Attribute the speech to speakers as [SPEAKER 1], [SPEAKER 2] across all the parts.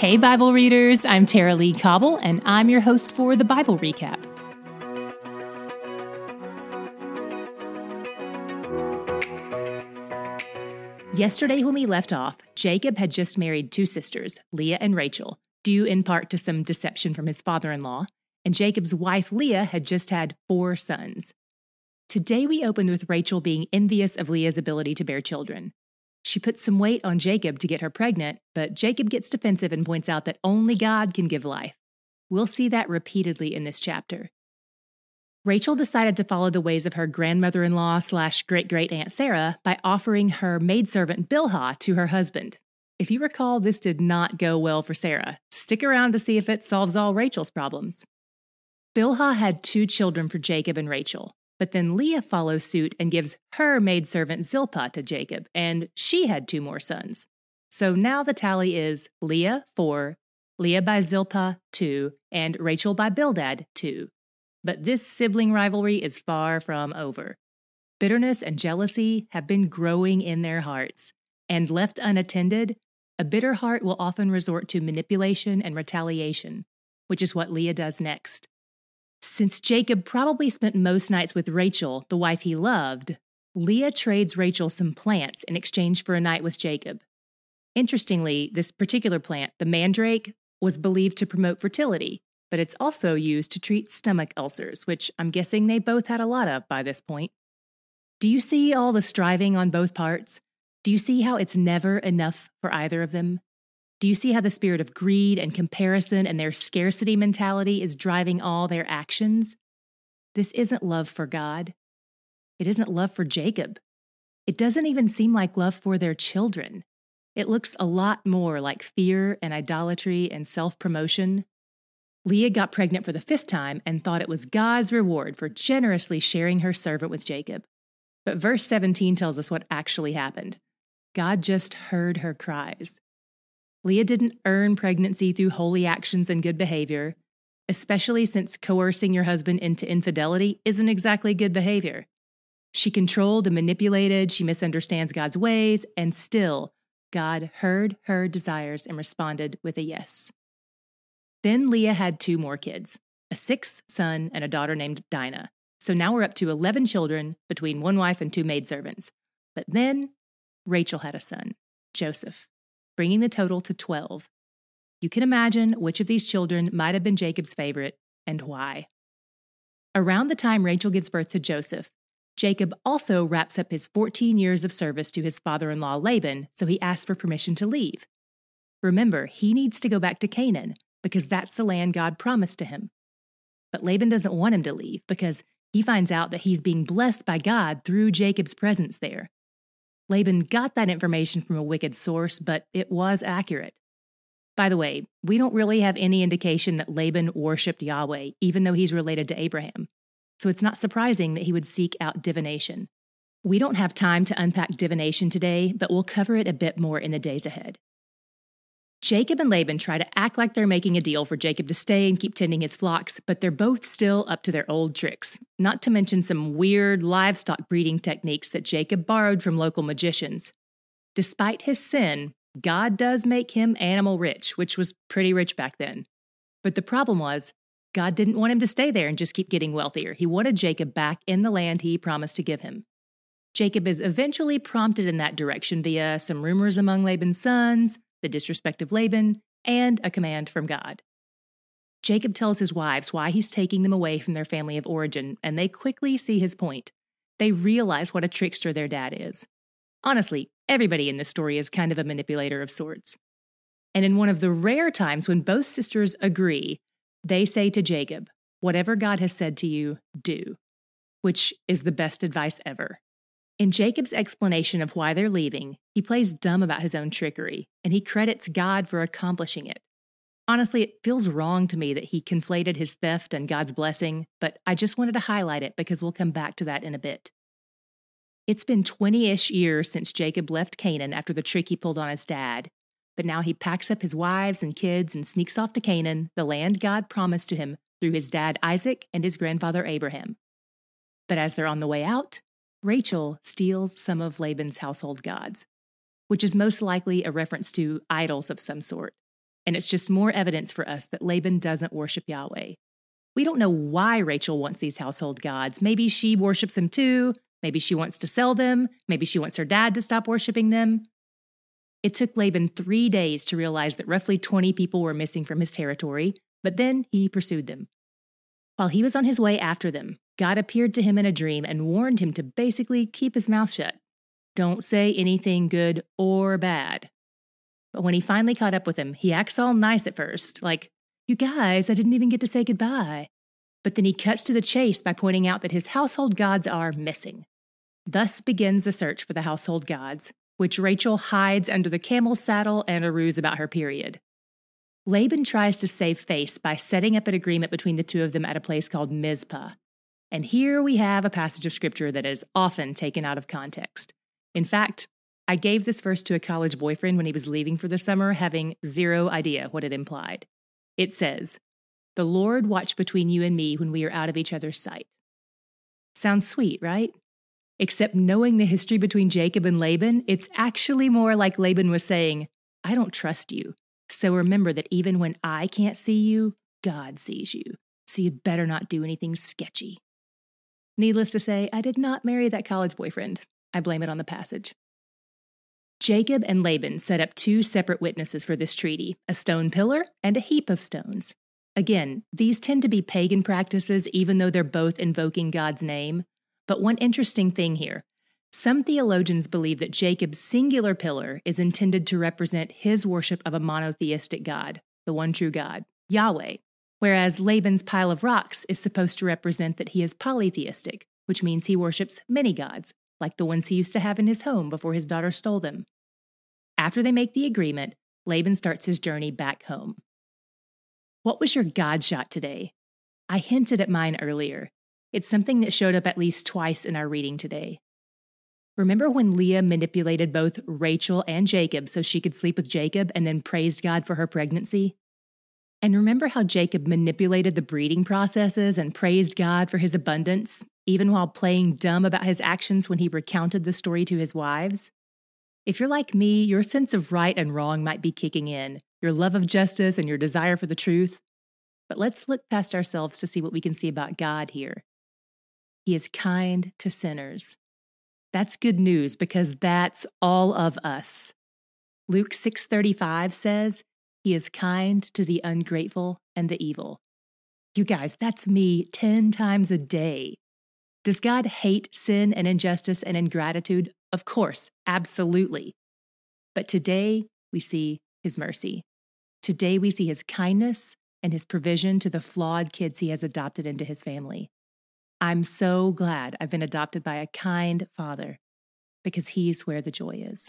[SPEAKER 1] Hey, Bible readers, I'm Tara Lee Cobble, and I'm your host for the Bible Recap. Yesterday when we left off, Jacob had just married two sisters, Leah and Rachel, due in part to some deception from his father-in-law, and Jacob's wife Leah had just had 4 sons. Today we open with Rachel being envious of Leah's ability to bear children. She puts some weight on Jacob to get her pregnant, but Jacob gets defensive and points out that only God can give life. We'll see that repeatedly in this chapter. Rachel decided to follow the ways of her grandmother-in-law / great-great-aunt Sarah by offering her maidservant Bilhah to her husband. If you recall, this did not go well for Sarah. Stick around to see if it solves all Rachel's problems. Bilhah had 2 children for Jacob and Rachel. But then Leah follows suit and gives her maidservant Zilpah to Jacob, and she had 2 more sons. So now the tally is Leah 4, Leah by Zilpah 2, and Rachel by Bildad 2. But this sibling rivalry is far from over. Bitterness and jealousy have been growing in their hearts, and left unattended, a bitter heart will often resort to manipulation and retaliation, which is what Leah does next. Since Jacob probably spent most nights with Rachel, the wife he loved, Leah trades Rachel some plants in exchange for a night with Jacob. Interestingly, this particular plant, the mandrake, was believed to promote fertility, but it's also used to treat stomach ulcers, which I'm guessing they both had a lot of by this point. Do you see all the striving on both parts? Do you see how it's never enough for either of them? Do you see how the spirit of greed and comparison and their scarcity mentality is driving all their actions? This isn't love for God. It isn't love for Jacob. It doesn't even seem like love for their children. It looks a lot more like fear and idolatry and self-promotion. Leah got pregnant for the 5th time and thought it was God's reward for generously sharing her servant with Jacob. But verse 17 tells us what actually happened. God just heard her cries. Leah didn't earn pregnancy through holy actions and good behavior, especially since coercing your husband into infidelity isn't exactly good behavior. She controlled and manipulated, she misunderstands God's ways, and still, God heard her desires and responded with a yes. Then Leah had 2 more kids, a 6th son and a daughter named Dinah. So now we're up to 11 children between 1 wife and 2 maidservants. But then Rachel had a son, Joseph, bringing the total to 12. You can imagine which of these children might have been Jacob's favorite and why. Around the time Rachel gives birth to Joseph, Jacob also wraps up his 14 years of service to his father-in-law Laban, so he asks for permission to leave. Remember, he needs to go back to Canaan because that's the land God promised to him. But Laban doesn't want him to leave because he finds out that he's being blessed by God through Jacob's presence there. Laban got that information from a wicked source, but it was accurate. By the way, we don't really have any indication that Laban worshipped Yahweh, even though he's related to Abraham. So it's not surprising that he would seek out divination. We don't have time to unpack divination today, but we'll cover it a bit more in the days ahead. Jacob and Laban try to act like they're making a deal for Jacob to stay and keep tending his flocks, but they're both still up to their old tricks, not to mention some weird livestock breeding techniques that Jacob borrowed from local magicians. Despite his sin, God does make him animal rich, which was pretty rich back then. But the problem was, God didn't want him to stay there and just keep getting wealthier. He wanted Jacob back in the land he promised to give him. Jacob is eventually prompted in that direction via some rumors among Laban's sons, the disrespect of Laban, and a command from God. Jacob tells his wives why he's taking them away from their family of origin, and they quickly see his point. They realize what a trickster their dad is. Honestly, everybody in this story is kind of a manipulator of sorts. And in one of the rare times when both sisters agree, they say to Jacob, "Whatever God has said to you, do," which is the best advice ever. In Jacob's explanation of why they're leaving, he plays dumb about his own trickery, and he credits God for accomplishing it. Honestly, it feels wrong to me that he conflated his theft and God's blessing, but I just wanted to highlight it because we'll come back to that in a bit. It's been 20-ish years since Jacob left Canaan after the trick he pulled on his dad, but now he packs up his wives and kids and sneaks off to Canaan, the land God promised to him through his dad Isaac and his grandfather Abraham. But as they're on the way out, Rachel steals some of Laban's household gods, which is most likely a reference to idols of some sort. and it's just more evidence for us that Laban doesn't worship Yahweh. We don't know why Rachel wants these household gods. Maybe she worships them too. Maybe she wants to sell them. Maybe she wants her dad to stop worshiping them. It took Laban 3 days to realize that roughly 20 people were missing from his territory, but then he pursued them. While he was on his way after them, God appeared to him in a dream and warned him to basically keep his mouth shut. Don't say anything good or bad. But when he finally caught up with him, he acts all nice at first, like, "You guys, I didn't even get to say goodbye." But then he cuts to the chase by pointing out that his household gods are missing. Thus begins the search for the household gods, which Rachel hides under the camel's saddle and a ruse about her period. Laban tries to save face by setting up an agreement between the two of them at a place called Mizpah. And here we have a passage of scripture that is often taken out of context. In fact, I gave this verse to a college boyfriend when he was leaving for the summer, having zero idea what it implied. It says, "The Lord watched between you and me when we are out of each other's sight." Sounds sweet, right? Except knowing the history between Jacob and Laban, it's actually more like Laban was saying, "I don't trust you. So remember that even when I can't see you, God sees you. So you better not do anything sketchy." Needless to say, I did not marry that college boyfriend. I blame it on the passage. Jacob and Laban set up 2 separate witnesses for this treaty, a stone pillar and a heap of stones. Again, these tend to be pagan practices, even though they're both invoking God's name. But one interesting thing here, some theologians believe that Jacob's singular pillar is intended to represent his worship of a monotheistic God, the one true God, Yahweh, whereas Laban's pile of rocks is supposed to represent that he is polytheistic, which means he worships many gods, like the ones he used to have in his home before his daughter stole them. After they make the agreement, Laban starts his journey back home. What was your God shot today? I hinted at mine earlier. It's something that showed up at least twice in our reading today. Remember when Leah manipulated both Rachel and Jacob so she could sleep with Jacob and then praised God for her pregnancy? And remember how Jacob manipulated the breeding processes and praised God for his abundance, even while playing dumb about his actions when he recounted the story to his wives? If you're like me, your sense of right and wrong might be kicking in, your love of justice and your desire for the truth. But let's look past ourselves to see what we can see about God here. He is kind to sinners. That's good news because that's all of us. Luke 6:35 says, "He is kind to the ungrateful and the evil." You guys, that's me 10 times a day. Does God hate sin and injustice and ingratitude? Of course, absolutely. But today we see his mercy. Today we see his kindness and his provision to the flawed kids he has adopted into his family. I'm so glad I've been adopted by a kind father because he's where the joy is.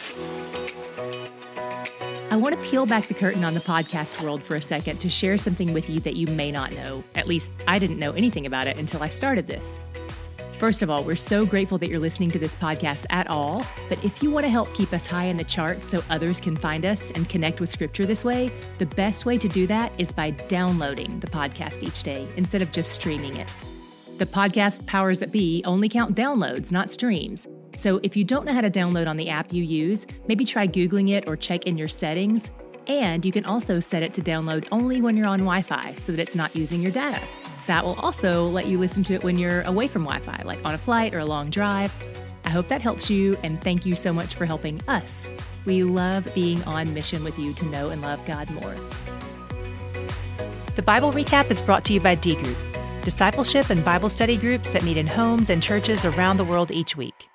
[SPEAKER 1] I want to peel back the curtain on the podcast world for a second to share something with you that you may not know. At least I didn't know anything about it until I started this. First of all, we're so grateful that you're listening to this podcast at all. But if you want to help keep us high in the charts so others can find us and connect with Scripture this way, the best way to do that is by downloading the podcast each day instead of just streaming it. The podcast powers that be only count downloads, not streams. So if you don't know how to download on the app you use, maybe try Googling it or check in your settings. And you can also set it to download only when you're on Wi-Fi so that it's not using your data. That will also let you listen to it when you're away from Wi-Fi, like on a flight or a long drive. I hope that helps you, and thank you so much for helping us. We love being on mission with you to know and love God more. The Bible Recap is brought to you by D Group, discipleship and Bible study groups that meet in homes and churches around the world each week.